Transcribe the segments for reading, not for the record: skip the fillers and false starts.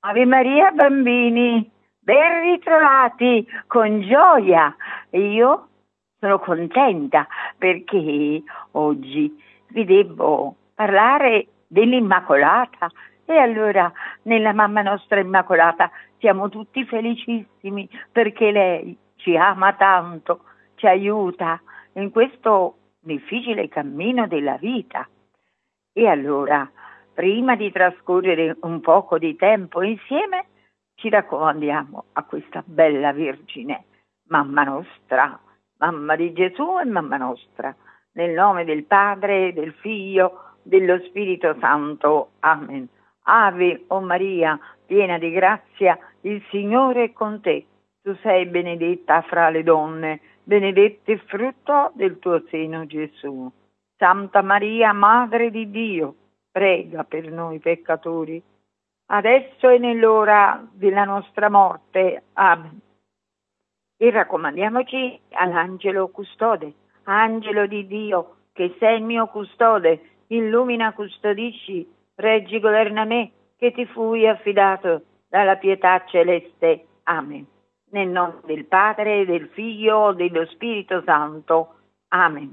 Ave Maria bambini, ben ritrovati con gioia. Io sono contenta perché oggi vi devo parlare dell'Immacolata e allora nella Mamma Nostra Immacolata siamo tutti felicissimi perché lei ci ama tanto, ci aiuta in questo difficile cammino della vita. E allora, prima di trascorrere un poco di tempo insieme, ci raccomandiamo a questa bella Vergine, Mamma Nostra, Mamma di Gesù e Mamma Nostra, nel nome del Padre, del Figlio, dello Spirito Santo. Amen. Ave, o Maria, piena di grazia, il Signore è con te. Tu sei benedetta fra le donne, benedetto il frutto del tuo seno, Gesù. Santa Maria, Madre di Dio, prega per noi peccatori, adesso e nell'ora della nostra morte. Amen. E raccomandiamoci all'angelo custode. Angelo di Dio, che sei il mio custode, illumina, custodisci, reggi, governa me, che ti fui affidato dalla pietà celeste. Amen. Nel nome del Padre, del Figlio, dello Spirito Santo. Amen.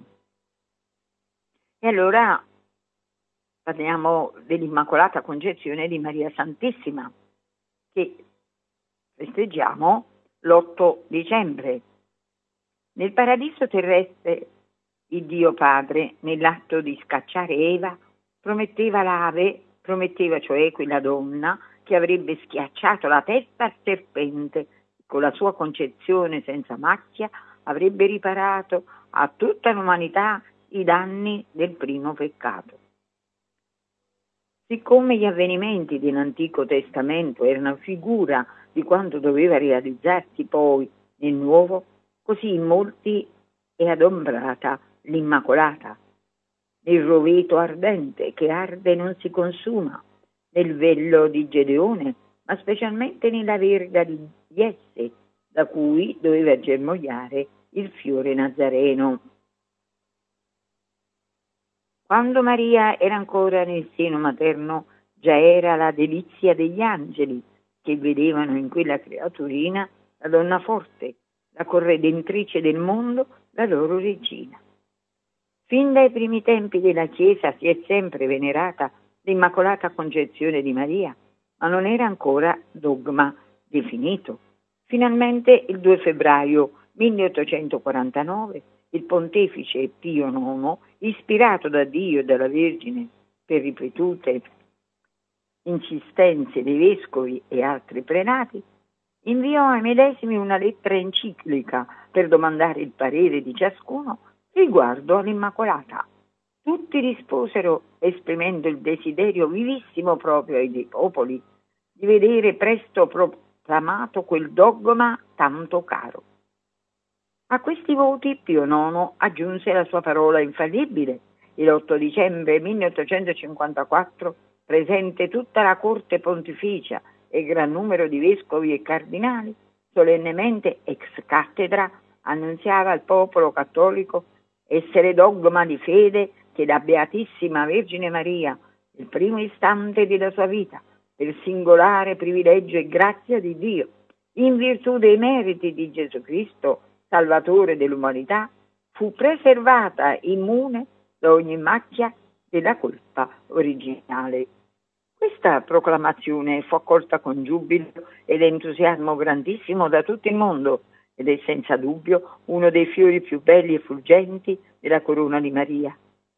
E allora parliamo dell'Immacolata Concezione di Maria Santissima, che festeggiamo l'8 dicembre. Nel paradiso terrestre, il Dio Padre, nell'atto di scacciare Eva, prometteva cioè quella donna che avrebbe schiacciato la testa al serpente, con la sua concezione senza macchia avrebbe riparato a tutta l'umanità i danni del primo peccato. Siccome gli avvenimenti dell'Antico Testamento erano figura di quanto doveva realizzarsi poi nel Nuovo, così in molti è adombrata l'Immacolata, nel roveto ardente che arde e non si consuma, nel vello di Gedeone, ma specialmente nella verga di Jesse, da cui doveva germogliare il fiore nazareno. Quando Maria era ancora nel seno materno, già era la delizia degli angeli, che vedevano in quella creaturina la donna forte, la corredentrice del mondo, la loro regina. Fin dai primi tempi della Chiesa si è sempre venerata l'Immacolata Concezione di Maria, ma non era ancora dogma definito. Finalmente il 2 febbraio 1849 il pontefice Pio IX, ispirato da Dio e dalla Vergine per ripetute insistenze dei vescovi e altri prelati, inviò ai medesimi una lettera enciclica per domandare il parere di ciascuno riguardo all'Immacolata. Tutti risposero esprimendo il desiderio vivissimo proprio ai dei popoli di vedere presto proclamato quel dogma tanto caro. A questi voti Pio IX aggiunse la sua parola infallibile e l'8 dicembre 1854, presente tutta la corte pontificia e gran numero di vescovi e cardinali, solennemente ex cattedra annunziava al popolo cattolico essere dogma di fede che la Beatissima Vergine Maria, il primo istante della sua vita, per singolare privilegio e grazia di Dio, in virtù dei meriti di Gesù Cristo, Salvatore dell'umanità, fu preservata immune da ogni macchia della colpa originale. Questa proclamazione fu accolta con giubilo ed entusiasmo grandissimo da tutto il mondo ed è senza dubbio uno dei fiori più belli e fulgenti della corona di Maria.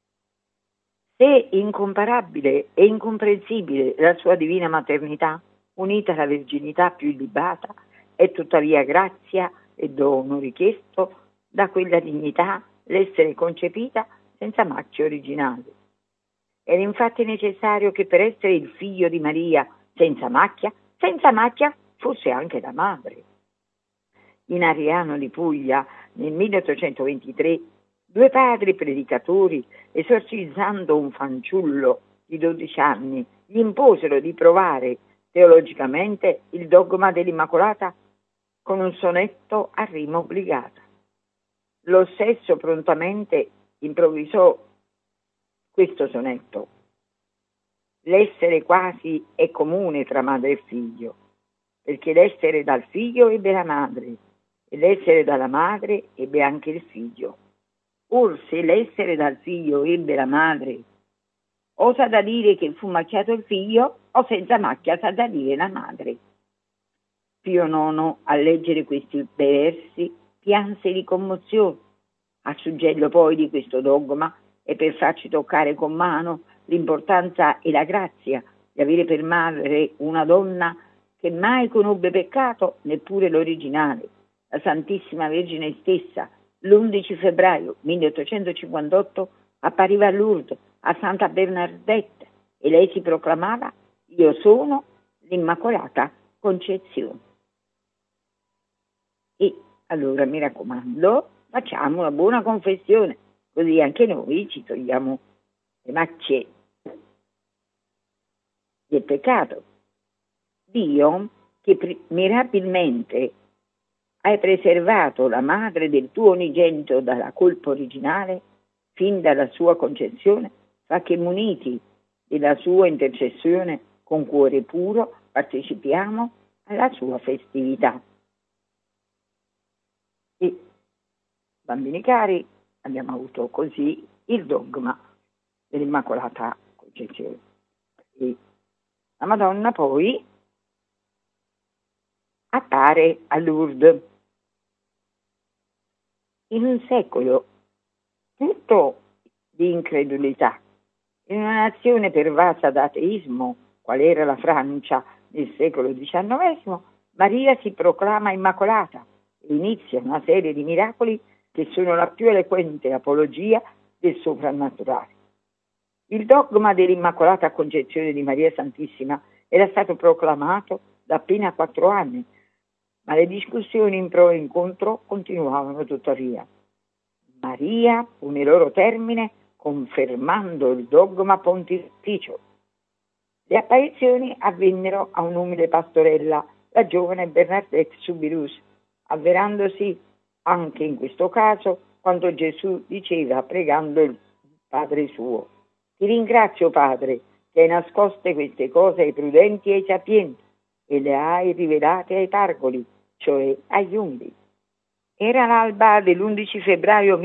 Se incomparabile e incomprensibile la sua divina maternità, unita alla verginità più illibata, è tuttavia grazia e dono richiesto da quella dignità l'essere concepita senza macchie originali. Era infatti necessario che per essere il figlio di Maria senza macchia fosse anche la madre. In Ariano di Puglia, nel 1823, due padri predicatori, esorcizzando un fanciullo di 12 anni, gli imposero di provare teologicamente il dogma dell'Immacolata con un sonetto a rima obbligata. Lo stesso prontamente improvvisò questo sonetto. l'essere quasi è comune tra madre e figlio, perché l'essere dal figlio ebbe la madre, e l'essere dalla madre ebbe anche il figlio. Or se l'essere dal figlio ebbe la madre, osa da dire che fu macchiato il figlio, o senza macchia sa da dire la madre. Pio IX, a leggere questi versi, pianse di commozione. A suggello poi di questo dogma e per farci toccare con mano l'importanza e la grazia di avere per madre una donna che mai conobbe peccato, neppure l'originale, la Santissima Vergine stessa, l'11 febbraio 1858 appariva a Lourdes, a Santa Bernadette, e lei si proclamava: io sono l'Immacolata Concezione. E allora mi raccomando, facciamo una buona confessione, così anche noi ci togliamo le macchie del peccato. Dio, che mirabilmente hai preservato la madre del tuo unigenito dalla colpa originale, fin dalla sua concezione, fa che muniti della sua intercessione con cuore puro partecipiamo alla sua festività. E, bambini cari, abbiamo avuto così il dogma dell'Immacolata Concezione. E la Madonna poi appare a Lourdes in un secolo tutto di incredulità, in una nazione pervasa da ateismo, qual era la Francia nel secolo XIX. Maria si proclama Immacolata e inizia una serie di miracoli che sono la più eloquente apologia del soprannaturale. Il dogma dell'Immacolata Concezione di Maria Santissima era stato proclamato da appena 4 anni, ma le discussioni in pro e in contro continuavano tuttavia. Maria pone loro termine confermando il dogma pontificio. Le apparizioni avvennero a un'umile pastorella, la giovane Bernadette Soubirous, avverandosi anche in questo caso quando Gesù diceva pregando il Padre suo: ti ringrazio, Padre, che hai nascoste queste cose ai prudenti e ai sapienti e le hai rivelate ai pargoli, cioè agli umili. Era l'alba dell'11 febbraio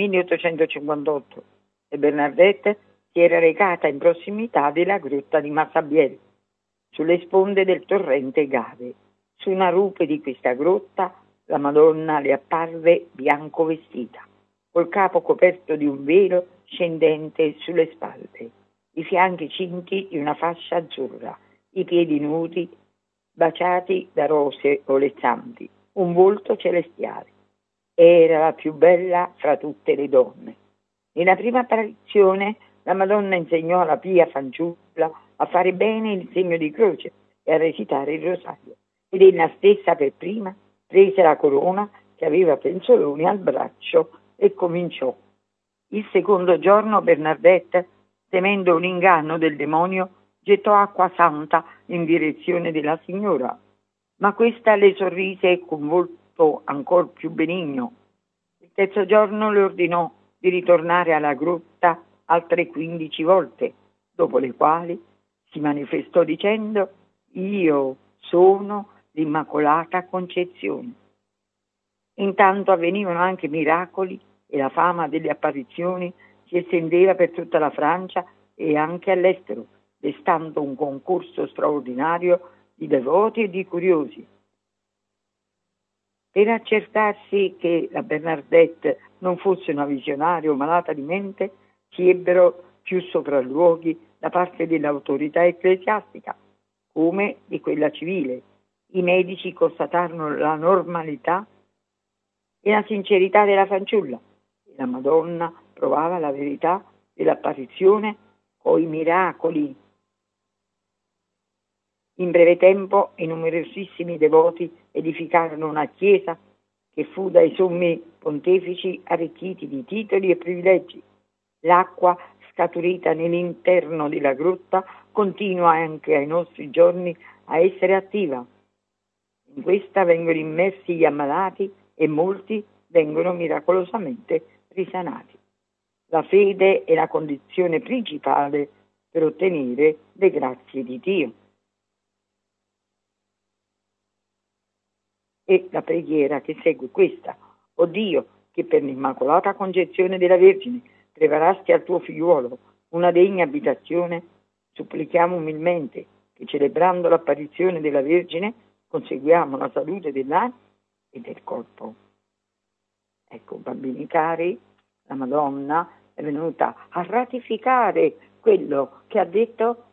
1858 e Bernadette si era recata in prossimità della grotta di Massabielle, sulle sponde del torrente Gave. Su una rupe di questa grotta la Madonna le apparve bianco vestita, col capo coperto di un velo scendente sulle spalle, i fianchi cinti di una fascia azzurra, i piedi nudi, baciati da rose olezzanti, un volto celestiale. Era la più bella fra tutte le donne. Nella prima apparizione la Madonna insegnò alla pia fanciulla a fare bene il segno di croce e a recitare il rosario, ed ella stessa per prima prese la corona che aveva penzoloni al braccio e cominciò. Il secondo giorno Bernadette, temendo un inganno del demonio, gettò acqua santa in direzione della signora, ma questa le sorrise con volto ancor più benigno. Il terzo giorno le ordinò di ritornare alla grotta altre 15 volte, dopo le quali si manifestò dicendo: io sono l'Immacolata Concezione. Intanto avvenivano anche miracoli e la fama delle apparizioni si estendeva per tutta la Francia e anche all'estero, destando un concorso straordinario di devoti e di curiosi. Per accertarsi che la Bernadette non fosse una visionaria o malata di mente, si ebbero più sopralluoghi da parte dell'autorità ecclesiastica, come di quella civile. I medici constatarono la normalità e la sincerità della fanciulla e la Madonna provava la verità dell'apparizione coi miracoli. In breve tempo i numerosissimi devoti edificarono una chiesa che fu dai sommi pontefici arricchiti di titoli e privilegi. L'acqua scaturita nell'interno della grotta continua anche ai nostri giorni a essere attiva. In questa vengono immersi gli ammalati e molti vengono miracolosamente risanati. La fede è la condizione principale per ottenere le grazie di Dio. E la preghiera che segue questa: o Dio, che per l'Immacolata Concezione della Vergine preparasti al tuo figliuolo una degna abitazione, supplichiamo umilmente che, celebrando l'apparizione della Vergine, conseguiamo la salute dell'anima e del corpo. Ecco, bambini cari, la Madonna è venuta a ratificare quello che ha detto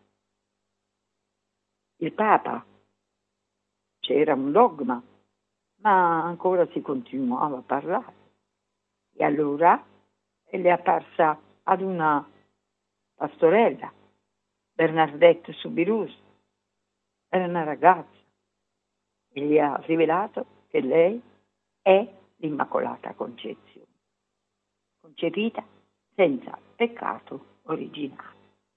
il Papa. C'era un dogma, ma ancora si continuava a parlare. E allora le è apparsa ad una pastorella, Bernadette Soubirous, era una ragazza, e gli ha rivelato che lei è l'Immacolata Concezione, concepita senza peccato originale.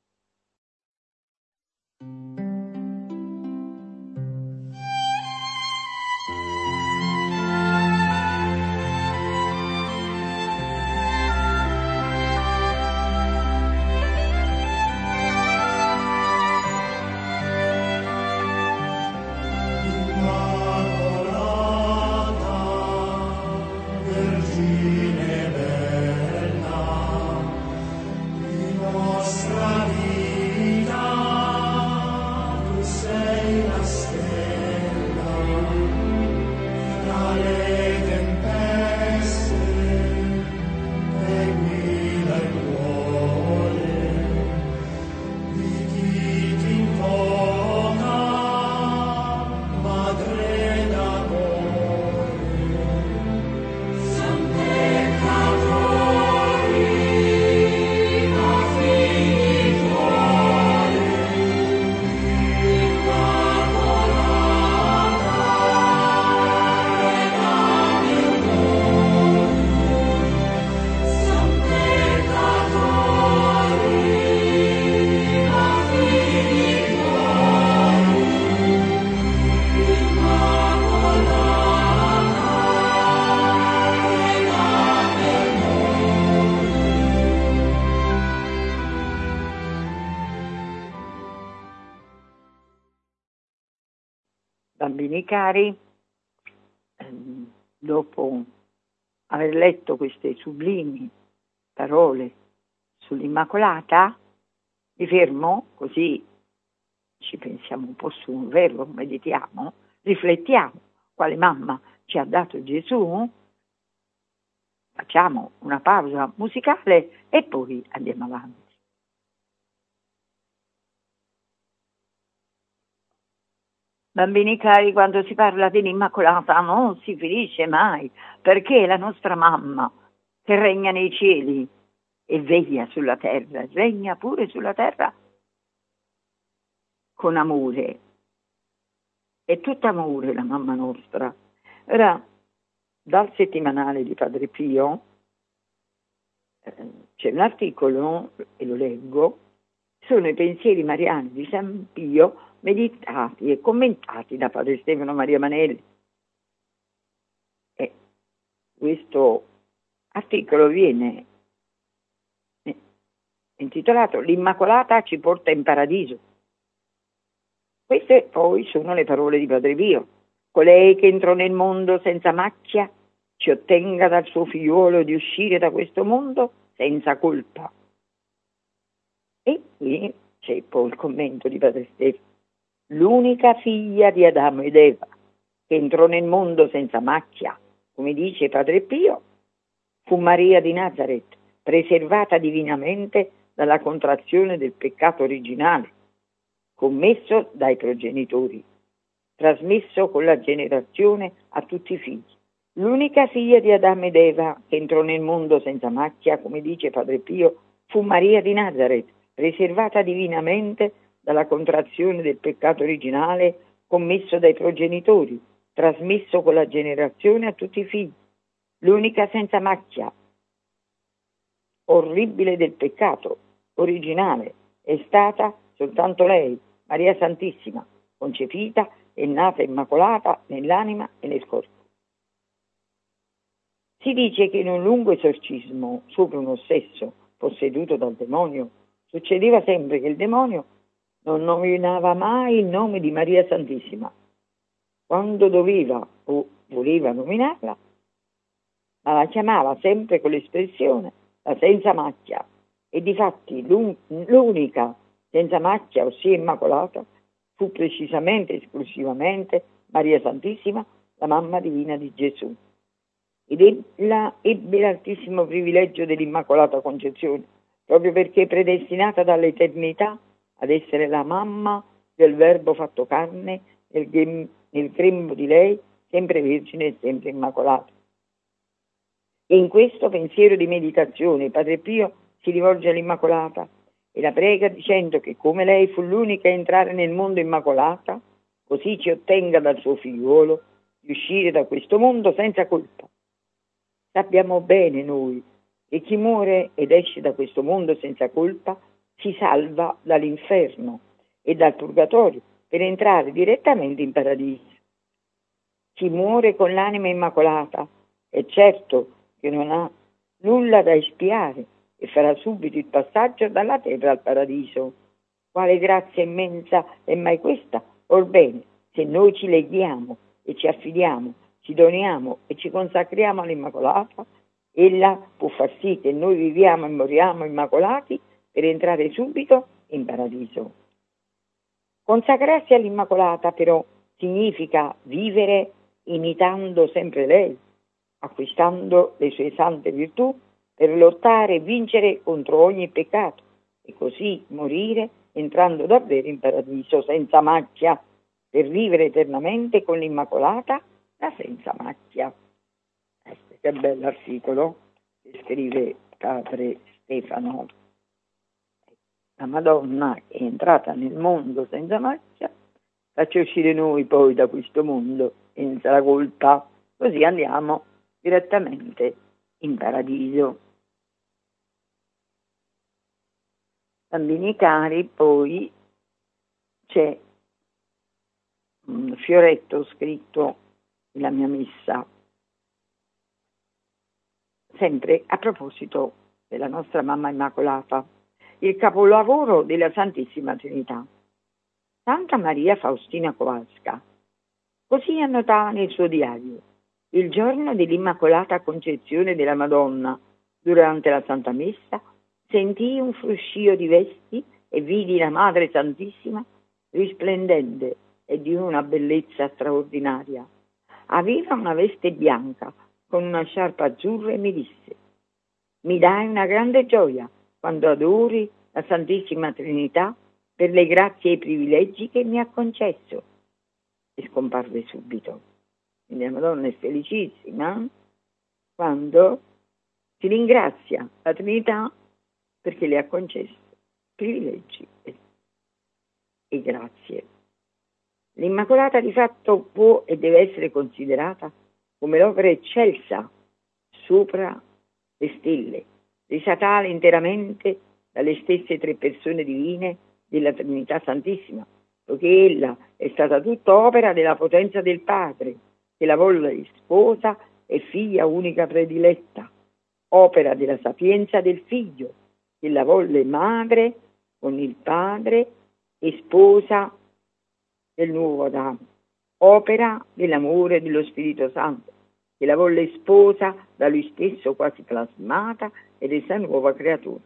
Bambini cari, dopo aver letto queste sublimi parole sull'Immacolata, mi fermo, così ci pensiamo un po' su, vero? Meditiamo, riflettiamo quale mamma ci ha dato Gesù, facciamo una pausa musicale e poi andiamo avanti. Bambini cari, quando si parla dell'Immacolata non si finisce mai, perché è la nostra mamma che regna nei cieli e veglia sulla terra, regna pure sulla terra con amore. È tutta amore la mamma nostra. Ora, dal settimanale di Padre Pio c'è un articolo, e lo leggo, sono i pensieri mariani di San Pio meditati e commentati da Padre Stefano Maria Manelli. E questo articolo viene intitolato "L'Immacolata ci porta in paradiso". Queste poi sono le parole di Padre Pio: colei che entrò nel mondo senza macchia ci ottenga dal suo figliuolo di uscire da questo mondo senza colpa. E qui c'è poi il commento di Padre Stefano: l'unica figlia di Adamo ed Eva che entrò nel mondo senza macchia, come dice Padre Pio, fu Maria di Nazareth, preservata divinamente dalla contrazione del peccato originale, commesso dai progenitori, trasmesso con la generazione a tutti i figli. L'unica figlia di Adamo ed Eva che entrò nel mondo senza macchia, come dice Padre Pio, fu Maria di Nazareth, preservata divinamente dalla contrazione del peccato originale commesso dai progenitori, trasmesso con la generazione a tutti i figli. L'unica senza macchia orribile del peccato originale è stata soltanto lei, Maria Santissima, concepita e nata immacolata nell'anima e nel corpo. Si dice che in un lungo esorcismo sopra un ossesso posseduto dal demonio, Succedeva sempre che il demonio non nominava mai il nome di Maria Santissima. Quando doveva o voleva nominarla, ma la chiamava sempre con l'espressione la senza macchia. E difatti l'unica senza macchia, ossia immacolata, fu precisamente, esclusivamente Maria Santissima, la mamma divina di Gesù. Ed ella ebbe l'altissimo privilegio dell'Immacolata Concezione, proprio perché predestinata dall'eternità ad essere la mamma del Verbo fatto carne nel grembo di lei, sempre vergine e sempre immacolata. E in questo pensiero di meditazione Padre Pio si rivolge all'Immacolata e la prega dicendo che come lei fu l'unica a entrare nel mondo immacolata, così ci ottenga dal suo figliuolo di uscire da questo mondo senza colpa. Sappiamo bene noi che chi muore ed esce da questo mondo senza colpa si salva dall'inferno e dal purgatorio per entrare direttamente in paradiso. Chi muore con l'anima immacolata è certo che non ha nulla da espiare e farà subito il passaggio dalla terra al paradiso. Quale grazia immensa è mai questa? Orbene, se noi ci leghiamo e ci affidiamo, ci doniamo e ci consacriamo all'Immacolata, ella può far sì che noi viviamo e moriamo immacolati per entrare subito in paradiso. Consacrarsi all'Immacolata però significa vivere imitando sempre lei, acquistando le sue sante virtù per lottare e vincere contro ogni peccato e così morire entrando davvero in paradiso senza macchia per vivere eternamente con l'Immacolata, la senza macchia. Che bell'articolo che scrive padre Stefano. La Madonna è entrata nel mondo senza macchia, faccia uscire noi poi da questo mondo senza la colpa, così andiamo direttamente in paradiso. Bambini cari, poi c'è un fioretto scritto nella mia messa, sempre a proposito della nostra mamma Immacolata, il capolavoro della Santissima Trinità. Santa Maria Faustina Kowalska così annotava nel suo diario: il giorno dell'Immacolata Concezione della Madonna, durante la Santa Messa, sentii un fruscio di vesti e vidi la Madre Santissima risplendente e di una bellezza straordinaria. Aveva una veste bianca con una sciarpa azzurra e mi disse: mi dai una grande gioia quando adori la Santissima Trinità per le grazie e i privilegi che mi ha concesso. E scomparve subito. Quindi la Madonna è felicissima quando si ringrazia la Trinità perché le ha concesso privilegi e grazie. L'Immacolata di fatto può e deve essere considerata come l'opera eccelsa sopra le stelle, resa tale interamente dalle stesse tre persone divine della Trinità Santissima, poiché ella è stata tutta opera della potenza del Padre, che la volle sposa e figlia unica prediletta, opera della sapienza del Figlio, che la volle madre con il Padre e sposa del nuovo Adamo, opera dell'amore dello Spirito Santo, che la volle sposa da lui stesso quasi plasmata e resa nuova creatura.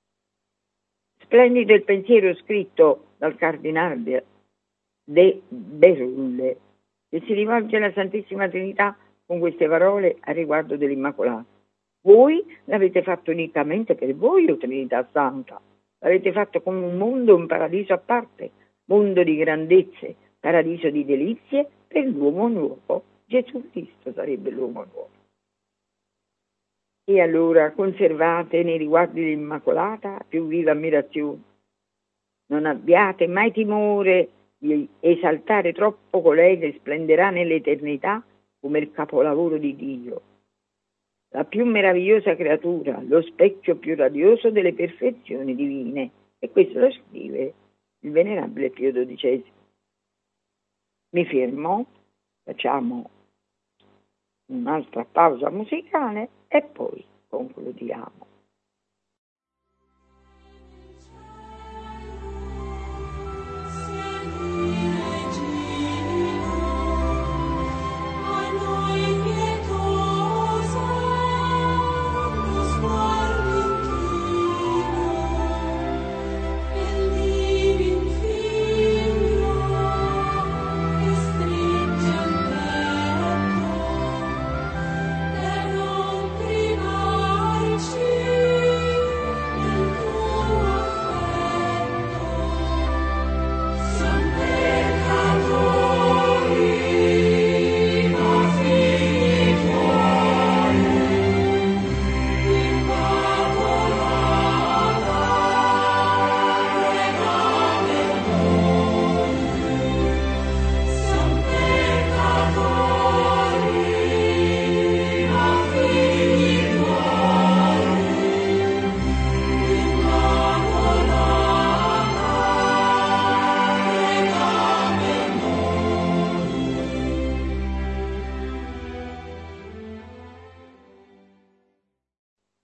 Splendido il pensiero scritto dal cardinale de Berulle, che si rivolge alla Santissima Trinità con queste parole a riguardo dell'Immacolata. Voi l'avete fatto unicamente per voi, o Trinità Santa. L'avete fatto come un mondo, un paradiso a parte, mondo di grandezze, paradiso di delizie per l'uomo nuovo. Gesù Cristo sarebbe l'uomo nuovo. E allora conservate nei riguardi dell'Immacolata più viva ammirazione. Non abbiate mai timore di esaltare troppo colei che splenderà nell'eternità come il capolavoro di Dio, la più meravigliosa creatura, lo specchio più radioso delle perfezioni divine. E questo lo scrive il venerabile Pio XII. Mi fermo, facciamo un'altra pausa musicale e poi concludiamo.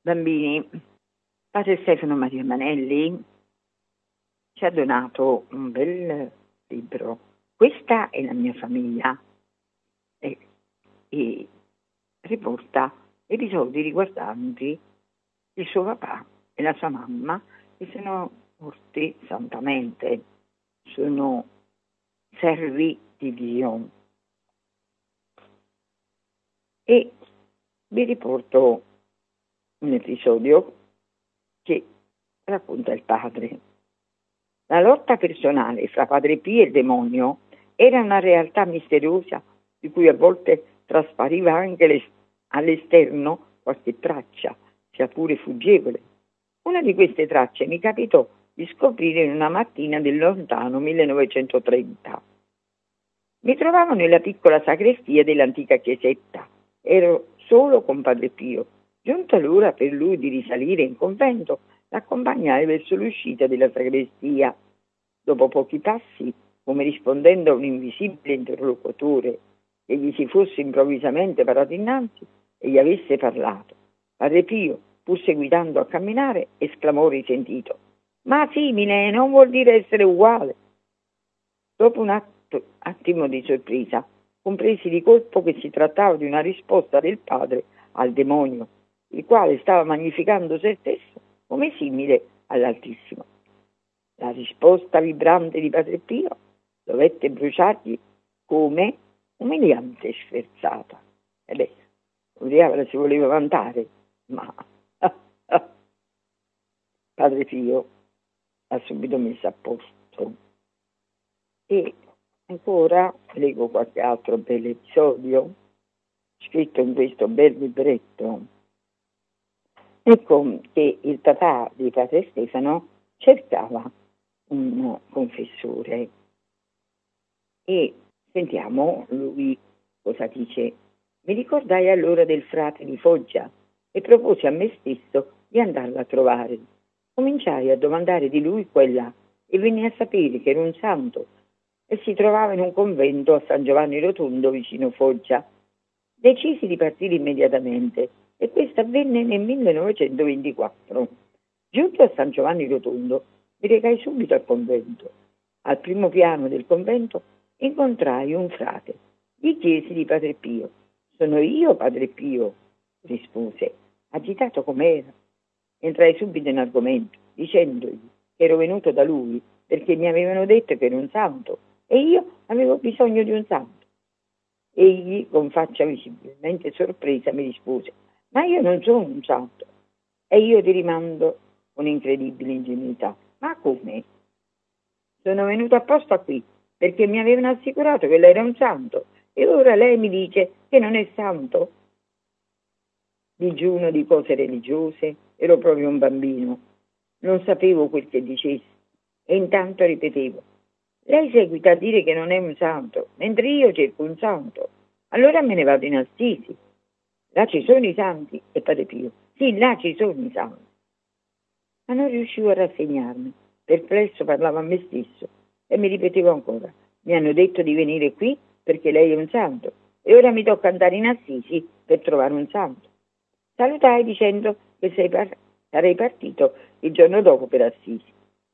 Bambini, padre Stefano Maria Manelli ci ha donato un bel libro. Questa è la mia famiglia e riporta episodi riguardanti il suo papà e la sua mamma che sono morti santamente, sono servi di Dio. E vi riporto un episodio che racconta il padre. La lotta personale fra Padre Pio e il demonio era una realtà misteriosa di cui a volte traspariva anche all'esterno qualche traccia, sia pure fuggevole. Una di queste tracce mi capitò di scoprire in una mattina del lontano 1930. Mi trovavo nella piccola sagrestia dell'antica chiesetta. Ero solo con Padre Pio. Giunta l'ora per lui di risalire in convento, l'accompagnai verso l'uscita della sagrestia. Dopo pochi passi, come rispondendo a un invisibile interlocutore che gli si fosse improvvisamente parato innanzi e gli avesse parlato, Padre Pio, pur seguitando a camminare, esclamò risentito: «Ma simile non vuol dire essere uguale». Dopo un attimo di sorpresa, compresi di colpo che si trattava di una risposta del padre al demonio, il quale stava magnificando se stesso come simile all'Altissimo. La risposta vibrante di Padre Pio dovette bruciargli come umiliante sferzata. Uriava si voleva vantare, ma Padre Pio ha subito messo a posto. E ancora leggo qualche altro bell'episodio scritto in questo bel libretto. Ecco che il papà di Padre Stefano cercava un confessore e sentiamo lui cosa dice. Mi ricordai allora del frate di Foggia e proposi a me stesso di andarlo a trovare. Cominciai a domandare di lui qua e là e venni a sapere che era un santo e si trovava in un convento a San Giovanni Rotondo vicino Foggia. Decisi di partire immediatamente e questo avvenne nel 1924. Giunto a San Giovanni Rotondo mi recai subito al convento. Al primo piano del convento incontrai un frate. Gli chiesi di Padre Pio. «Sono io Padre Pio», rispose, agitato com'era. Entrai subito in argomento, dicendogli che ero venuto da lui perché mi avevano detto che era un santo e io avevo bisogno di un santo. Egli, con faccia visibilmente sorpresa, mi rispose: «Ma io non sono un santo». E io ti rimando con incredibile ingenuità: «Ma come?» «Sono venuto apposta qui perché mi avevano assicurato che lei era un santo e ora lei mi dice che non è santo?» Digiuno di cose religiose, ero proprio un bambino, non sapevo quel che dicessi e intanto ripetevo: «Lei seguita a dire che non è un santo, mentre io cerco un santo. Allora me ne vado in Assisi. Là ci sono i santi». E Padre Pio: «Sì, là ci sono i santi». Ma non riuscivo a rassegnarmi. Perplesso parlavo a me stesso e mi ripetevo ancora: «Mi hanno detto di venire qui perché lei è un santo e ora mi tocca andare in Assisi per trovare un santo». Salutai dicendo che sarei partito il giorno dopo per Assisi.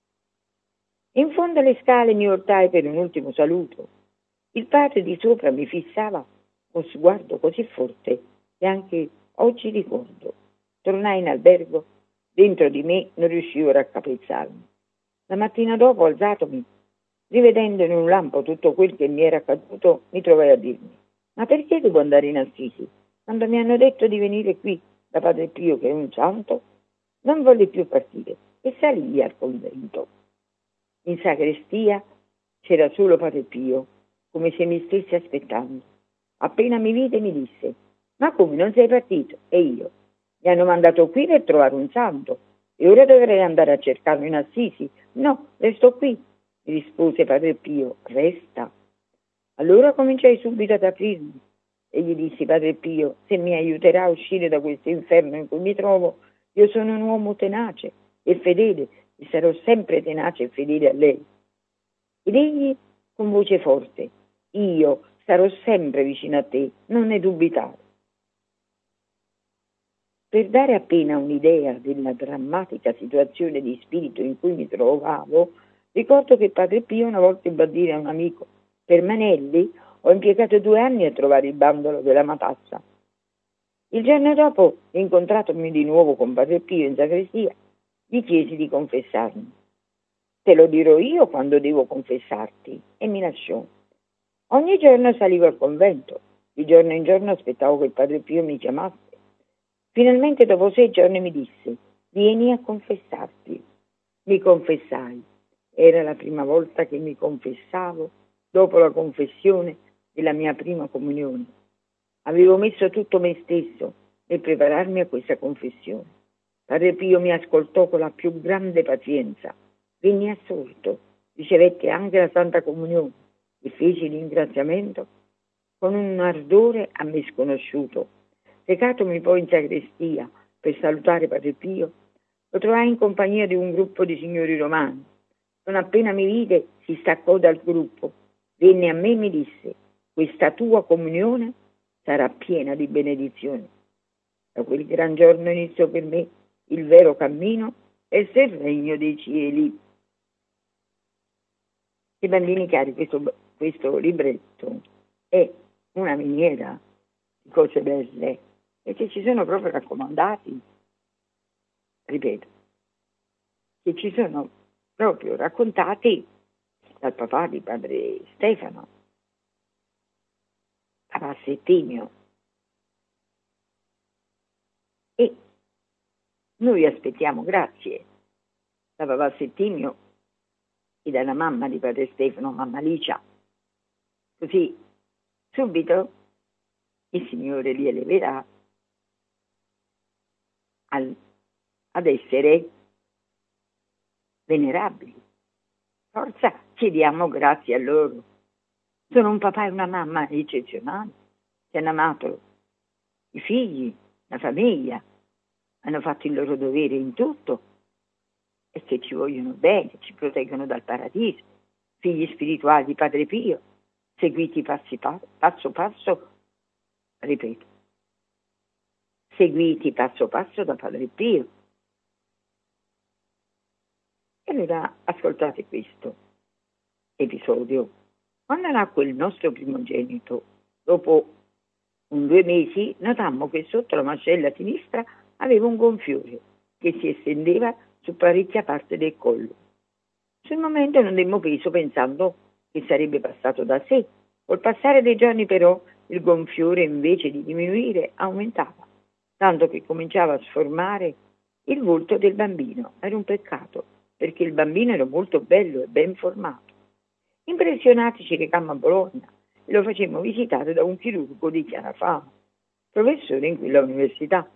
In fondo alle scale mi voltai per un ultimo saluto. Il padre di sopra mi fissava con sguardo così forte che anche oggi ricordo. Tornai in albergo, dentro di me non riuscivo a raccapezzarmi. La mattina dopo, alzatomi, rivedendo in un lampo tutto quel che mi era accaduto, mi trovai a dirmi: «Ma perché devo andare in Assisi? Quando mi hanno detto di venire qui da Padre Pio, che è un santo?» Non volli più partire e salii al convento. In sagrestia c'era solo Padre Pio, come se mi stesse aspettando. Appena mi vide mi disse: «Ma come, non sei partito?» E io: «Mi hanno mandato qui per trovare un santo e ora dovrei andare a cercarlo in Assisi». «No, resto qui», mi rispose Padre Pio. «Resta». Allora cominciai subito ad aprirmi e gli dissi: «Padre Pio, se mi aiuterà a uscire da questo inferno in cui mi trovo, io sono un uomo tenace e fedele e sarò sempre tenace e fedele a lei». Ed egli, con voce forte: «Io sarò sempre vicino a te, non ne dubitare». Per dare appena un'idea della drammatica situazione di spirito in cui mi trovavo, ricordo che Padre Pio una volta ebbe a dire a un amico: per Manelli ho impiegato 2 anni a trovare il bandolo della matassa. Il giorno dopo, incontratomi di nuovo con Padre Pio in sacrestia, gli chiesi di confessarmi. Te lo dirò io quando devo confessarti, e mi lasciò. Ogni giorno salivo al convento, di giorno in giorno aspettavo che il Padre Pio mi chiamasse. Finalmente dopo 6 giorni mi disse: vieni a confessarti. Mi confessai. Era la prima volta che mi confessavo dopo la confessione della mia prima comunione. Avevo messo tutto me stesso per prepararmi a questa confessione. Padre Pio mi ascoltò con la più grande pazienza. Venni assorto, ricevette anche la Santa Comunione e feci ringraziamento con un ardore a me sconosciuto. Recatomi poi in sacrestia per salutare Padre Pio, lo trovai in compagnia di un gruppo di signori romani. Non appena mi vide, si staccò dal gruppo, venne a me e mi disse: questa tua comunione sarà piena di benedizioni. Da quel gran giorno iniziò per me il vero cammino verso il regno dei cieli. I bambini cari, questo libretto è una miniera di cose belle, perché ci sono proprio raccomandati, ripeto, che ci sono proprio raccontati dal papà di Padre Stefano, Papà Settimio, e noi aspettiamo grazie da Papà Settimio e dalla mamma di Padre Stefano, mamma Licia, così subito il Signore li eleverà ad essere venerabili. Forza, chiediamo grazie a loro. Sono un papà e una mamma eccezionali, che hanno amato i figli, la famiglia, hanno fatto il loro dovere in tutto e che ci vogliono bene, ci proteggono dal paradiso. Figli spirituali di Padre Pio, seguiti passo passo, ripeto, seguiti passo passo da Padre Pio. E allora ascoltate questo episodio. Quando nacque il nostro primogenito, dopo 2 mesi, notammo che sotto la mascella sinistra aveva un gonfiore che si estendeva su parecchia parte del collo. Sul momento non demmo peso pensando che sarebbe passato da sé. Col passare dei giorni però il gonfiore invece di diminuire aumentava, tanto che cominciava a sformare il volto del bambino. Era un peccato, perché il bambino era molto bello e ben formato. Impressionati ci recammo a Bologna e lo facemmo visitare da un chirurgo di chiara fama, professore in quella università.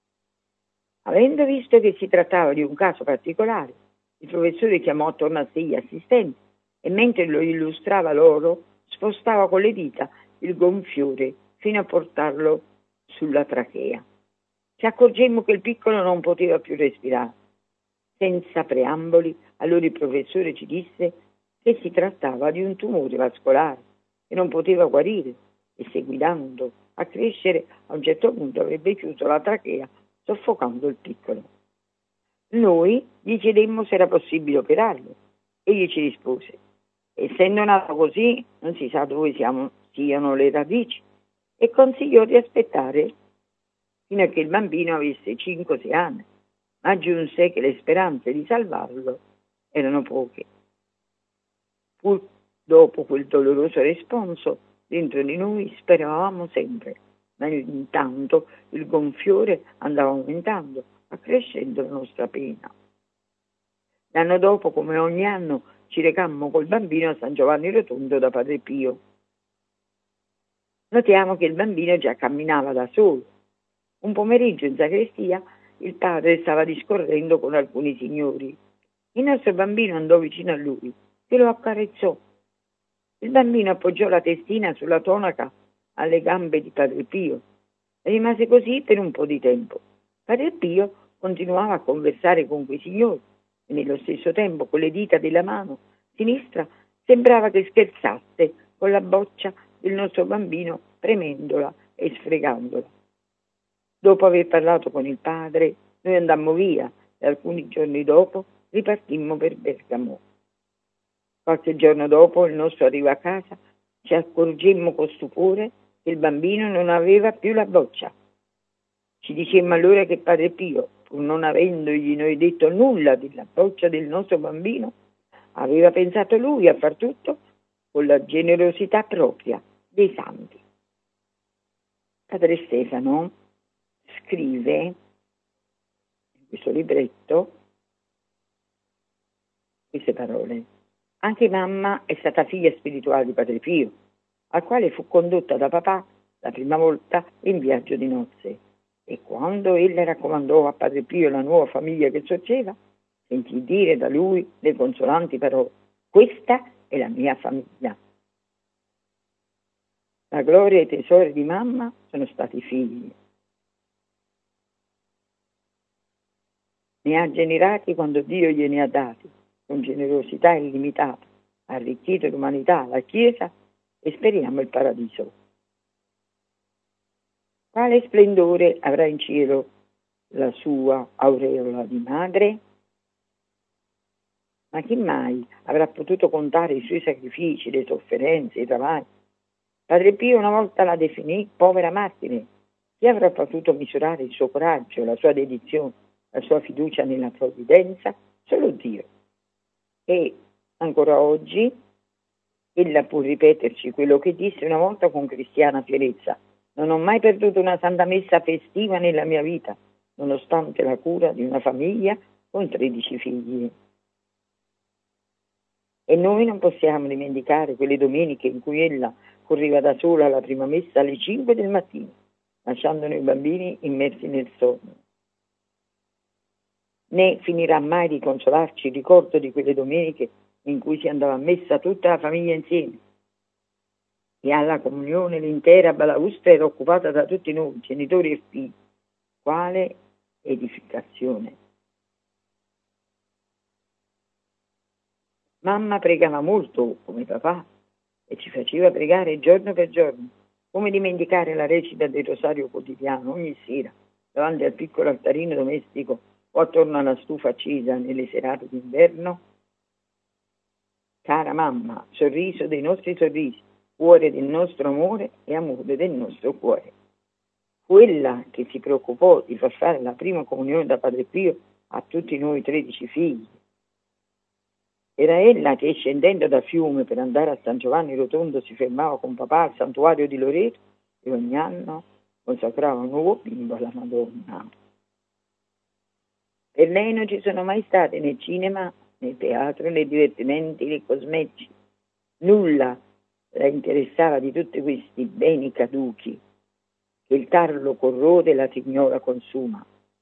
Avendo visto che si trattava di un caso particolare, il professore chiamò attorno a sé gli assistenti e mentre lo illustrava loro spostava con le dita il gonfiore fino a portarlo sulla trachea. Ci accorgemmo che il piccolo non poteva più respirare. Senza preamboli, allora il professore ci disse che si trattava di un tumore vascolare che non poteva guarire e seguitando a crescere a un certo punto avrebbe chiuso la trachea soffocando il piccolo. Noi gli chiedemmo se era possibile operarlo. Egli ci rispose: essendo nato così non si sa dove siano le radici, e consigliò di aspettare fino a che il bambino avesse 5-6 anni, ma aggiunse che le speranze di salvarlo erano poche. Pur dopo quel doloroso responso, dentro di noi speravamo sempre, ma intanto il gonfiore andava aumentando, accrescendo la nostra pena. L'anno dopo, come ogni anno, ci recammo col bambino a San Giovanni Rotondo da Padre Pio. Notiamo che il bambino già camminava da solo. Un pomeriggio in sacrestia il padre stava discorrendo con alcuni signori. Il nostro bambino andò vicino a lui e lo accarezzò. Il bambino appoggiò la testina sulla tonaca alle gambe di Padre Pio e rimase così per un po' di tempo. Padre Pio continuava a conversare con quei signori e nello stesso tempo con le dita della mano sinistra sembrava che scherzasse con la boccia del nostro bambino premendola e sfregandola. Dopo aver parlato con il padre, noi andammo via e alcuni giorni dopo ripartimmo per Bergamo. Qualche giorno dopo il nostro arrivo a casa ci accorgemmo con stupore che il bambino non aveva più la boccia. Ci dicemmo allora che Padre Pio, pur non avendogli noi detto nulla della boccia del nostro bambino, aveva pensato lui a far tutto con la generosità propria dei santi. Padre Stefano scrive in questo libretto queste parole: anche mamma è stata figlia spirituale di Padre Pio, al quale fu condotta da papà la prima volta in viaggio di nozze, e quando ella raccomandò a Padre Pio la nuova famiglia che sorgeva, sentì dire da lui le consolanti parole: questa è la mia famiglia. La gloria e i tesori di mamma sono stati figli. Ne ha generati quando Dio gliene ha dati, con generosità illimitata, ha arricchito l'umanità, la Chiesa, e speriamo il paradiso. Quale splendore avrà in cielo la sua aureola di madre? Ma chi mai avrà potuto contare i suoi sacrifici, le sofferenze, i travagli? Padre Pio una volta la definì povera martire. Chi avrà potuto misurare il suo coraggio, la sua dedizione, la sua fiducia nella provvidenza? Solo Dio. E ancora oggi ella può ripeterci quello che disse una volta con cristiana fierezza: non ho mai perduto una santa messa festiva nella mia vita, nonostante la cura di una famiglia con 13 figli. E noi non possiamo dimenticare quelle domeniche in cui ella correva da sola alla prima messa alle 5 del mattino, lasciando noi bambini immersi nel sonno. Né finirà mai di consolarci il ricordo di quelle domeniche in cui si andava a messa tutta la famiglia insieme, e alla comunione l'intera balaustra era occupata da tutti noi, genitori e figli. Quale edificazione! Mamma pregava molto come papà e ci faceva pregare giorno per giorno. Come dimenticare la recita del rosario quotidiano ogni sera davanti al piccolo altarino domestico o attorno alla stufa accesa nelle serate d'inverno? Cara mamma, sorriso dei nostri sorrisi, cuore del nostro amore e amore del nostro cuore. Quella che si preoccupò di far fare la prima comunione da Padre Pio a tutti noi 13 figli. Era ella che, scendendo da Fiume per andare a San Giovanni Rotondo, si fermava con papà al santuario di Loreto e ogni anno consacrava un nuovo bimbo alla Madonna. Per lei non ci sono mai state né cinema, né teatro, né divertimenti, né cosmetici. Nulla la interessava di tutti questi beni caduchi che il tarlo corrode e la signora consuma.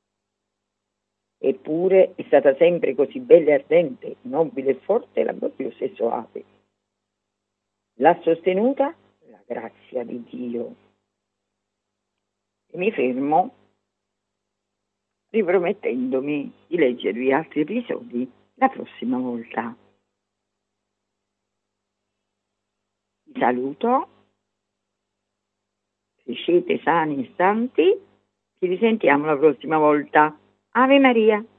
Eppure è stata sempre così bella e ardente, nobile e forte, laboriosa e soave. L'ha sostenuta la grazia di Dio. E mi fermo ripromettendomi di leggervi altri episodi la prossima volta. Vi saluto, crescete sani e santi, ci risentiamo la prossima volta. Ave Maria!